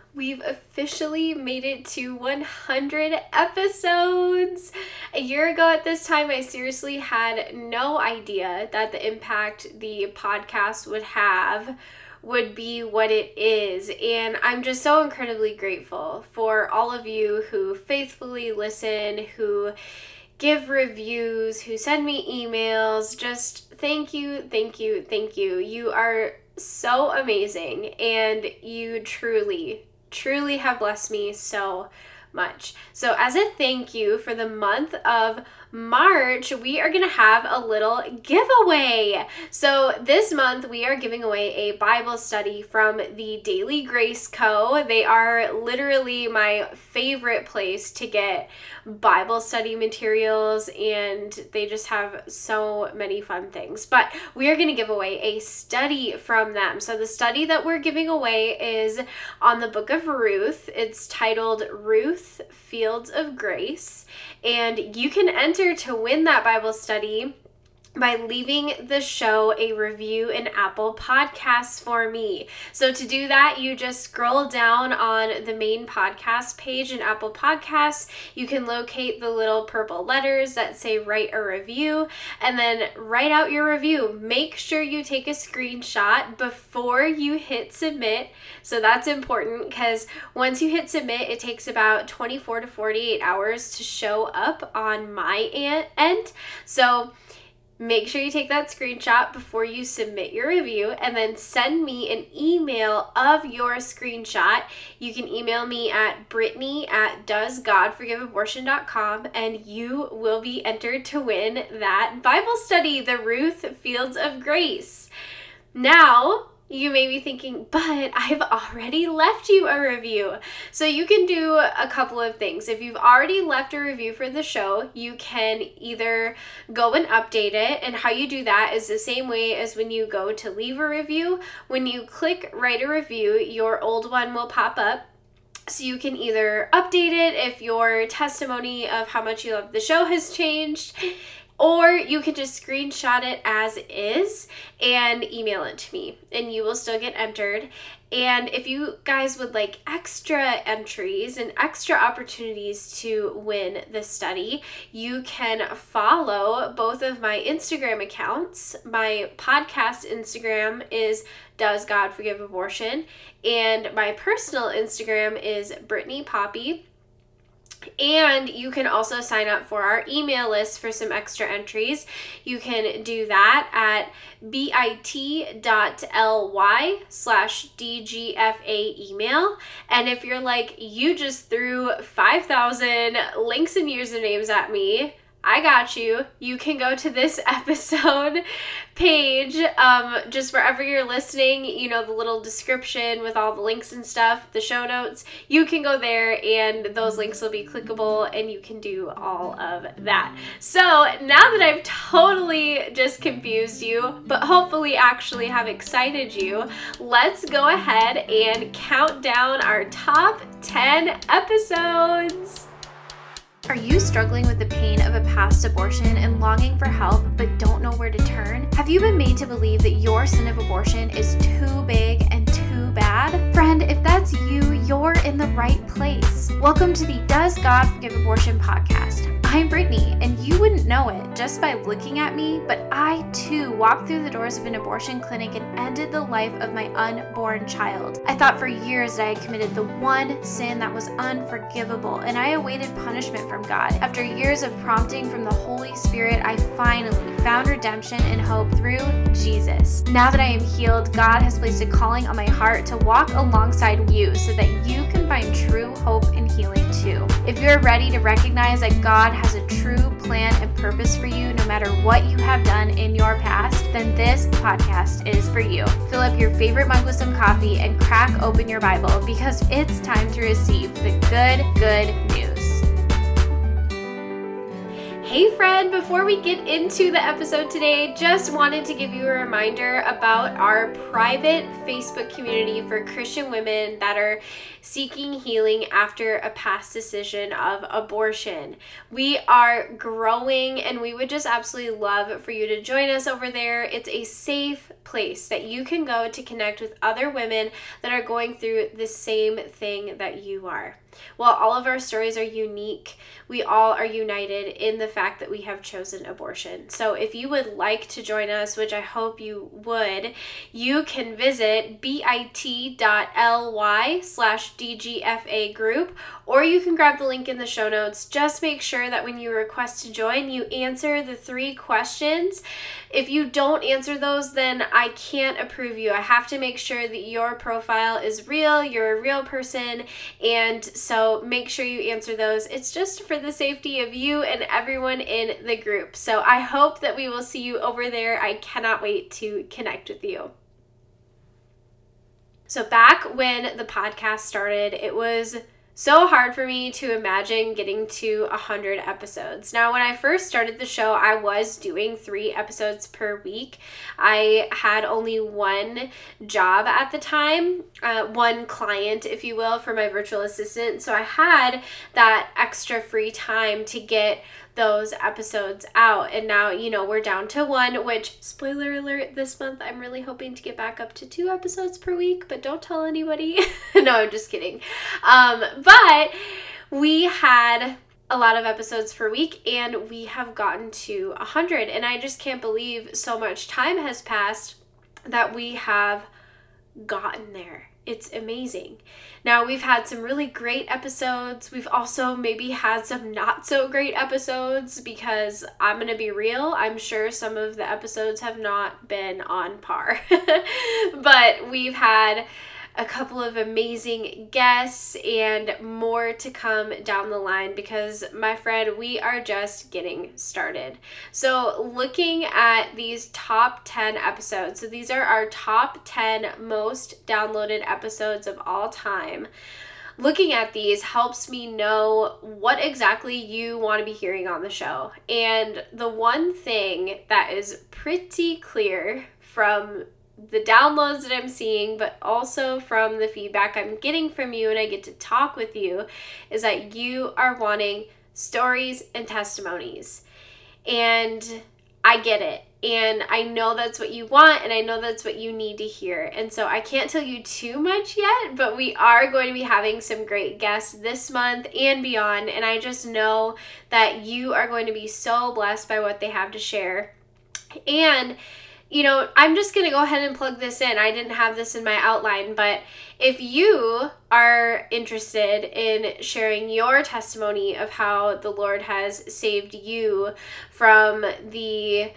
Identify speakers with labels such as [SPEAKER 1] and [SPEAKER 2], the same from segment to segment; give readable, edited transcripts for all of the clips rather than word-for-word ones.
[SPEAKER 1] We've officially made it to 100 episodes. A year ago at this time, I seriously had no idea that the impact the podcast would be what it is. And I'm just so incredibly grateful for all of you who faithfully listen, who give reviews, who send me emails. Just thank you, thank you, thank you. You are so amazing, and you truly have blessed me so much. So as a thank you for the month of March, we are going to have a little giveaway. So this month we are giving away a Bible study from the Daily Grace Co. They are literally my favorite place to get Bible study materials, and they just have so many fun things. But we are going to give away a study from them. So the study that we're giving away is on the book of Ruth. It's titled Ruth, Fields of Grace, and you can enter to win that Bible study by leaving the show a review in Apple Podcasts for me. So to do that, you just scroll down on the main podcast page in Apple Podcasts. You can locate the little purple letters that say write a review, and then write out your review. Make sure you take a screenshot before you hit submit. So that's important, because once you hit submit, it takes about 24 to 48 hours to show up on my end. So make sure you take that screenshot before you submit your review, and then send me an email of your screenshot. You can email me at Brittany@doesgodforgiveabortion.com, and you will be entered to win that Bible study, the Ruth, Fields of Grace. Now, you may be thinking, but I've already left you a review. So you can do a couple of things. If you've already left a review for the show, you can either go and update it. And how you do that is the same way as when you go to leave a review. When you click write a review, your old one will pop up. So you can either update it if your testimony of how much you love the show has changed, or you can just screenshot it as is and email it to me, and you will still get entered. And if you guys would like extra entries and extra opportunities to win the study, you can follow both of my Instagram accounts. My podcast Instagram is Does God Forgive Abortion? And my personal Instagram is Brittany Poppy. And you can also sign up for our email list for some extra entries. You can do that at bit.ly/DGFA email. And if you're like, you just threw 5,000 links and usernames at me, I got you. You can go to this episode page, just wherever you're listening, the little description with all the links and stuff, the show notes. You can go there, and those links will be clickable, and you can do all of that. So now that I've totally just confused you, but hopefully actually have excited you, let's go ahead and count down our top 10 episodes. Are you struggling with the pain of a past abortion and longing for help but don't know where to turn? Have you been made to believe that your sin of abortion is too big and too bad? Friend, if that's you, you're in the right place. Welcome to the Does God Forgive Abortion podcast. I'm Brittany, and you wouldn't know it just by looking at me, but I too walked through the doors of an abortion clinic and ended the life of my unborn child. I thought for years that I had committed the one sin that was unforgivable, and I awaited punishment from God. After years of prompting from the Holy Spirit, I finally found redemption and hope through Jesus. Now that I am healed, God has placed a calling on my heart to walk alongside you so that you can find true hope and healing too. If you're ready to recognize that God has a true plan and purpose for you no matter what you have done in your past, then this podcast is for you. Fill up your favorite mug with some coffee and crack open your Bible, because it's time to receive the good news. Hey friend, before we get into the episode today, just wanted to give you a reminder about our private Facebook community for Christian women that are seeking healing after a past decision of abortion. We are growing and we would just absolutely love for you to join us over there. It's a safe place that you can go to connect with other women that are going through the same thing that you are. While all of our stories are unique, we all are united in the fact that we have chosen abortion. So if you would like to join us, which I hope you would, you can visit bit.ly/DGFA group, or you can grab the link in the show notes. Just make sure that when you request to join, you answer the 3 questions. If you don't answer those, then I can't approve you. I have to make sure that your profile is real, you're a real person, and so make sure you answer those. It's just for the safety of you and everyone in the group. So I hope that we will see you over there. I cannot wait to connect with you. So back when the podcast started, it was so hard for me to imagine getting to 100 episodes. Now, when I first started the show, I was doing 3 episodes per week. I had only one job at the time, one client, if you will, for my virtual assistant. So I had that extra free time to get those episodes out. And now, we're down to 1, which, spoiler alert, this month I'm really hoping to get back up to 2 episodes per week, but don't tell anybody. No, I'm just kidding. But we had a lot of episodes per week and we have gotten to 100, and I just can't believe so much time has passed that we have gotten there. It's amazing. Now, we've had some really great episodes. We've also maybe had some not so great episodes because I'm going to be real. I'm sure some of the episodes have not been on par. But we've had a couple of amazing guests and more to come down the line because, my friend, we are just getting started. So looking at these top 10 episodes, so these are our top 10 most downloaded episodes of all time. Looking at these helps me know what exactly you want to be hearing on the show. And the one thing that is pretty clear from the downloads that I'm seeing, but also from the feedback I'm getting from you and I get to talk with you, is that you are wanting stories and testimonies. And I get it. And I know that's what you want, and I know that's what you need to hear. And so I can't tell you too much yet, but we are going to be having some great guests this month and beyond. And I just know that you are going to be so blessed by what they have to share. And I'm just going to go ahead and plug this in. I didn't have this in my outline, but if you are interested in sharing your testimony of how the Lord has saved you from the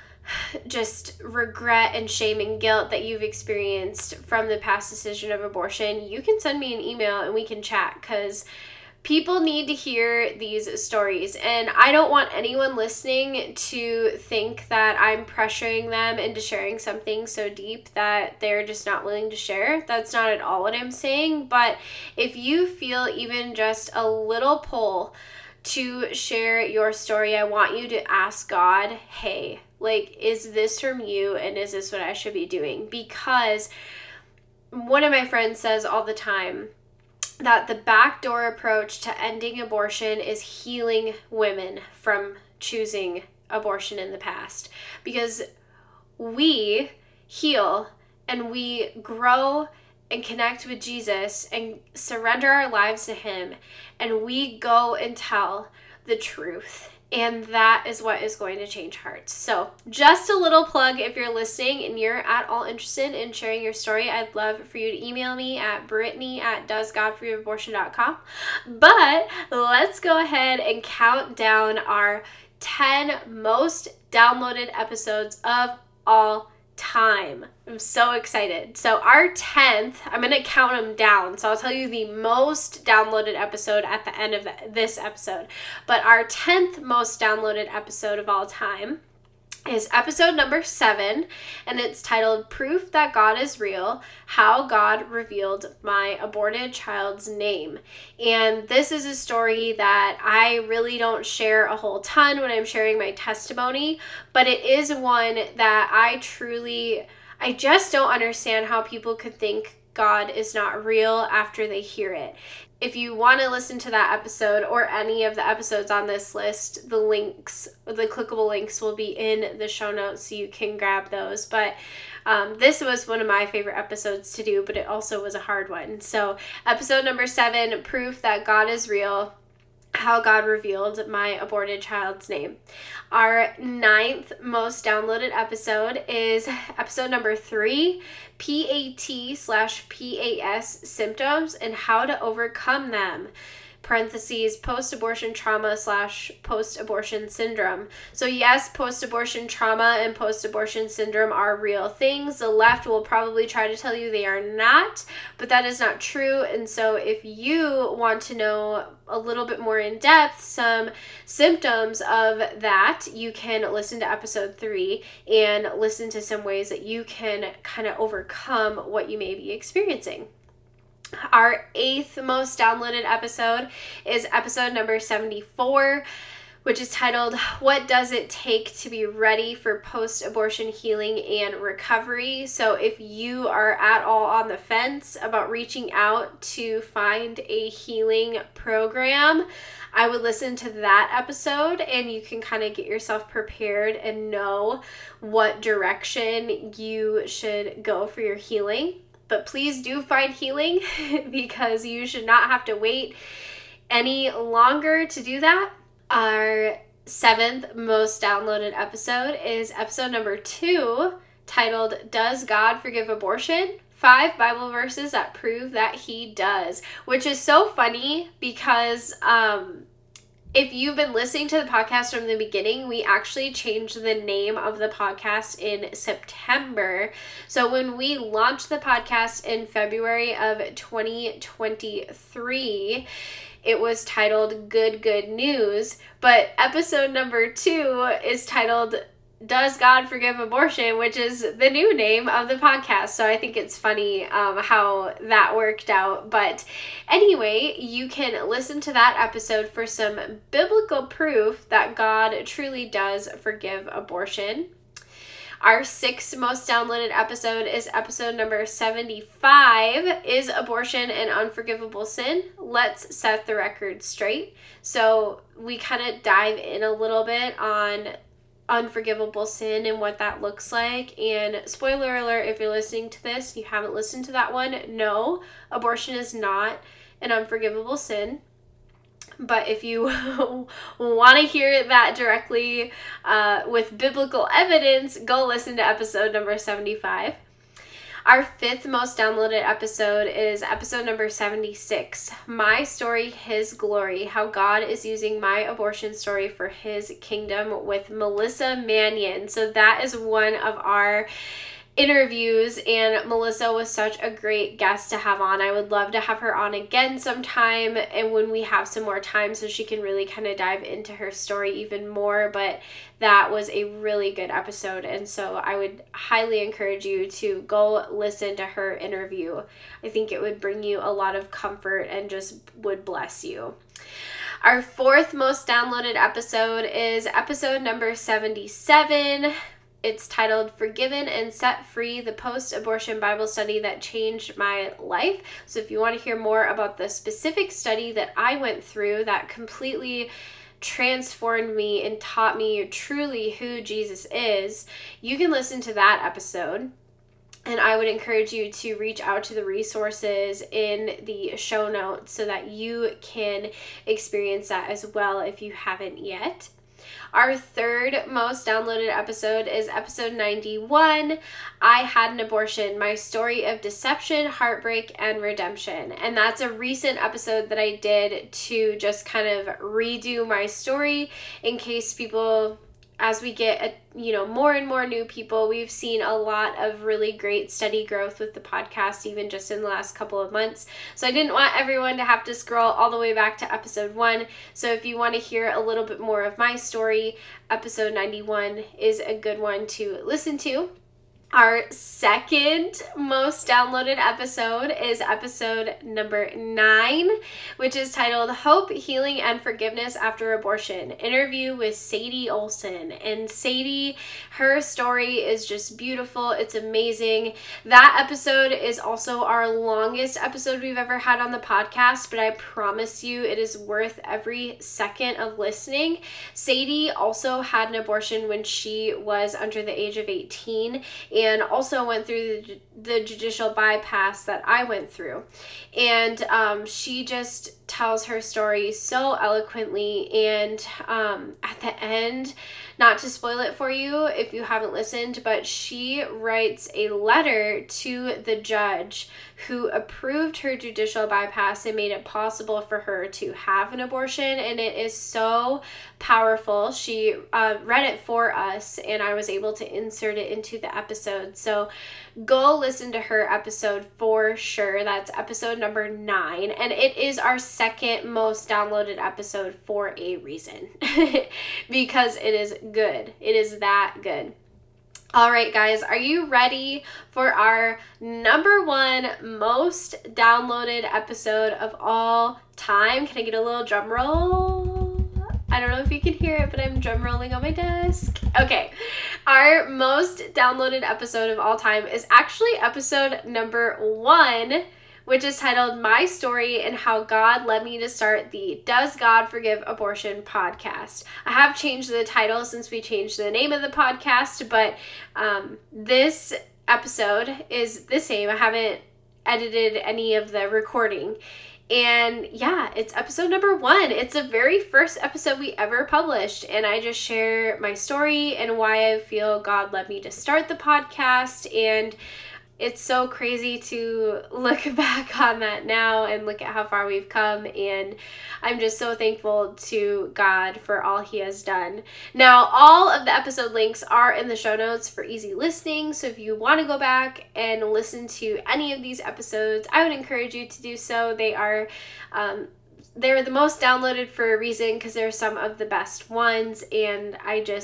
[SPEAKER 1] just regret and shame and guilt that you've experienced from the past decision of abortion, you can send me an email and we can chat, because people need to hear these stories, and I don't want anyone listening to think that I'm pressuring them into sharing something so deep that they're just not willing to share. That's not at all what I'm saying, but if you feel even just a little pull to share your story, I want you to ask God, hey, is this from you, and is this what I should be doing? Because one of my friends says all the time that the backdoor approach to ending abortion is healing women from choosing abortion in the past. Because we heal and we grow and connect with Jesus and surrender our lives to Him, and we go and tell the truth. And that is what is going to change hearts. So just a little plug, if you're listening and you're at all interested in sharing your story, I'd love for you to email me at Brittany@doesgodforgiveabortion.com. But let's go ahead and count down our 10 most downloaded episodes of all time. I'm so excited. So our 10th, I'm going to count them down. So I'll tell you the most downloaded episode at the end of this episode. But our 10th most downloaded episode of all time is episode number 7, and it's titled Proof That God is Real, How God Revealed My Aborted Child's Name. And this is a story that I really don't share a whole ton when I'm sharing my testimony, but it is one that I just don't understand how people could think God is not real after they hear it. If you want to listen to that episode or any of the episodes on this list, the clickable links will be in the show notes so you can grab those. But this was one of my favorite episodes to do, but it also was a hard one. So episode number 7, Proof That God is Real, How God Revealed My Aborted Child's Name. Our 9th most downloaded episode is episode number 3, PAT/PAS symptoms and how to overcome them. Parentheses, post-abortion trauma / post-abortion syndrome. So yes, post-abortion trauma and post-abortion syndrome are real things. The left will probably try to tell you they are not, but that is not true. And so if you want to know a little bit more in depth some symptoms of that, you can listen to episode 3 and listen to some ways that you can kind of overcome what you may be experiencing. Our 8th most downloaded episode is episode number 74, which is titled, What Does It Take to Be Ready for Post-Abortion Healing and Recovery? So if you are at all on the fence about reaching out to find a healing program, I would listen to that episode and you can kind of get yourself prepared and know what direction you should go for your healing. But please do find healing because you should not have to wait any longer to do that. Our 7th most downloaded episode is episode number 2, titled, Does God Forgive Abortion? 5 Bible verses that prove that he does, which is so funny because if you've been listening to the podcast from the beginning, we actually changed the name of the podcast in September. So when we launched the podcast in February of 2023, it was titled Good News, but episode number 2 is titled Does God Forgive Abortion, which is the new name of the podcast. So I think it's funny how that worked out. But anyway, you can listen to that episode for some biblical proof that God truly does forgive abortion. Our 6th most downloaded episode is episode number 75, Is Abortion an Unforgivable Sin? Let's Set the Record Straight. So we kind of dive in a little bit on unforgivable sin and what that looks like. And spoiler alert, if you're listening to this, you haven't listened to that one, no, abortion is not an unforgivable sin. But if you want to hear that directly with biblical evidence, go listen to episode number 75. Our 5th most downloaded episode is episode number 76, My Story, His Glory, How God is Using My Abortion Story for His Kingdom, with Melissa Mannion. So that is one of our interviews, and Melissa was such a great guest to have on. I would love to have her on again sometime, and when we have some more time so she can really kind of dive into her story even more. But that was a really good episode, and so I would highly encourage you to go listen to her interview. I think it would bring you a lot of comfort and just would bless you. Our 4th most downloaded episode is episode number 77. It's titled Forgiven and Set Free, the Post-Abortion Bible Study That Changed My Life. So if you want to hear more about the specific study that I went through that completely transformed me and taught me truly who Jesus is, you can listen to that episode. And I would encourage you to reach out to the resources in the show notes so that you can experience that as well if you haven't yet. Our 3rd most downloaded episode is episode 91, I Had an Abortion, My Story of Deception, Heartbreak, and Redemption. And that's a recent episode that I did to just kind of redo my story in case people as we get, more and more new people, we've seen a lot of really great steady growth with the podcast, even just in the last couple of months. So I didn't want everyone to have to scroll all the way back to episode 1. So if you want to hear a little bit more of my story, episode 91 is a good one to listen to. Our second most downloaded episode is episode number 9, which is titled Hope, Healing, and Forgiveness After Abortion. Interview with Sadie Olson. And Sadie, her story is just beautiful. It's amazing. That episode is also our longest episode we've ever had on the podcast, but I promise you it is worth every second of listening. Sadie also had an abortion when she was under the age of 18, and also went through the judicial bypass that I went through. And she just tells her story so eloquently. And at the end, not to spoil it for you if you haven't listened, but she writes a letter to the judge who approved her judicial bypass and made it possible for her to have an abortion. And it is so powerful. She read it for us, and I was able to insert it into the episode. So go listen to her episode for sure. That's episode number 9. And it is our second most downloaded episode for a reason. Because it is good. It is that good. All right, guys, are you ready for our number 1 most downloaded episode of all time? Can I get a little drum roll? I don't know if you can hear it, but I'm drum rolling on my desk. Okay, our most downloaded episode of all time is actually episode number 1, which is titled My Story and How God Led Me to Start the Does God Forgive Abortion podcast. I have changed the title since we changed the name of the podcast, but this episode is the same. I haven't edited any of the recording. And yeah, it's episode number 1. It's the very first episode we ever published. And I just share my story and why I feel God led me to start the podcast. And it's so crazy to look back on that now and look at how far we've come, and I'm just so thankful to God for all He has done. Now, all of the episode links are in the show notes for easy listening, so if you want to go back and listen to any of these episodes, I would encourage you to do so. They're the most downloaded for a reason because they're some of the best ones, and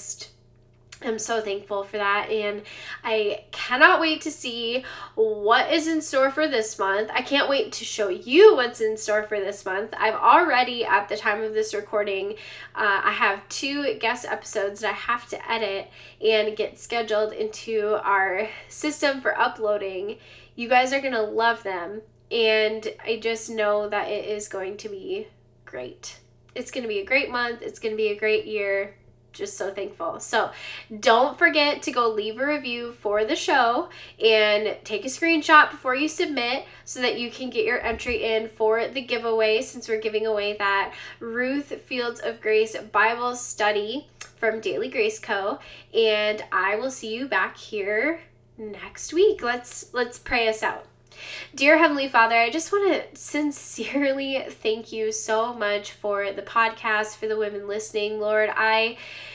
[SPEAKER 1] I'm so thankful for that, and I cannot wait to see what is in store for this month. I can't wait to show you what's in store for this month. I've already, at the time of this recording, I have 2 guest episodes that I have to edit and get scheduled into our system for uploading. You guys are going to love them, and I just know that it is going to be great. It's going to be a great month. It's going to be a great year. Just so thankful. So don't forget to go leave a review for the show and take a screenshot before you submit so that you can get your entry in for the giveaway, since we're giving away that Ruth Fields of Grace Bible study from Daily Grace Co. And I will see you back here next week. Let's pray us out. Dear Heavenly Father, I just want to sincerely thank you so much for the podcast, for the women listening. Lord, I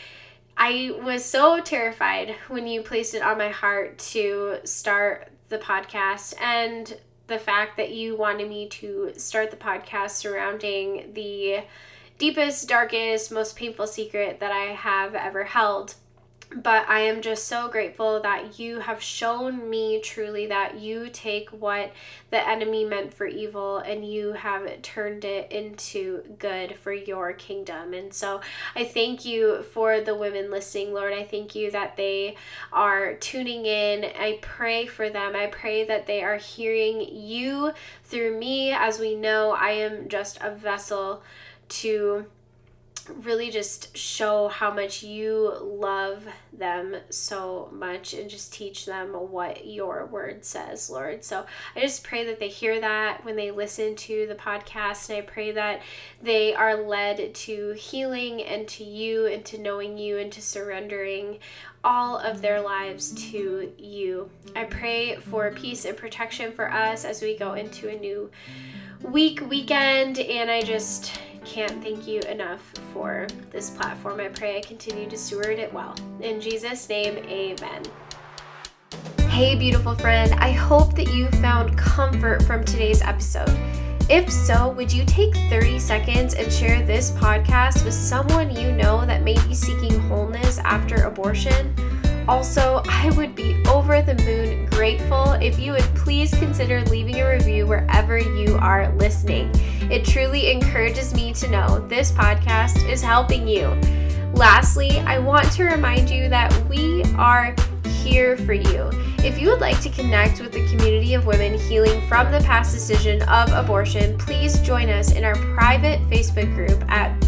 [SPEAKER 1] was so terrified when you placed it on my heart to start the podcast, and the fact that you wanted me to start the podcast surrounding the deepest, darkest, most painful secret that I have ever held. But I am just so grateful that you have shown me truly that you take what the enemy meant for evil and you have turned it into good for your kingdom. And so I thank you for the women listening, Lord. I thank you that they are tuning in. I pray for them. I pray that they are hearing you through me. As we know, I am just a vessel to really just show how much you love them so much and just teach them what your word says, Lord. So I just pray that they hear that when they listen to the podcast, and I pray that they are led to healing and to you and to knowing you and to surrendering all of their lives to you. I pray for peace and protection for us as we go into a new weekend, and I just can't thank you enough for this platform. I pray I continue to steward it well. In Jesus' name, amen. Hey, beautiful friend, I hope that you found comfort from today's episode. If so, would you take 30 seconds and share this podcast with someone you know that may be seeking wholeness after abortion? Also, I would be over the moon grateful if you would please consider leaving a review wherever you are listening. It truly encourages me to know this podcast is helping you. Lastly, I want to remind you that we are here for you. If you would like to connect with the community of women healing from the past decision of abortion, please join us in our private Facebook group at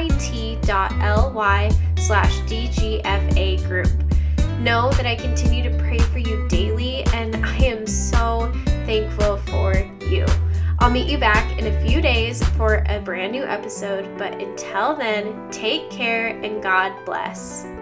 [SPEAKER 1] bit.ly/DGFA group. Know that I continue to pray for you daily, and I am so thankful for you. I'll meet you back in a few days for a brand new episode, but until then, take care and God bless.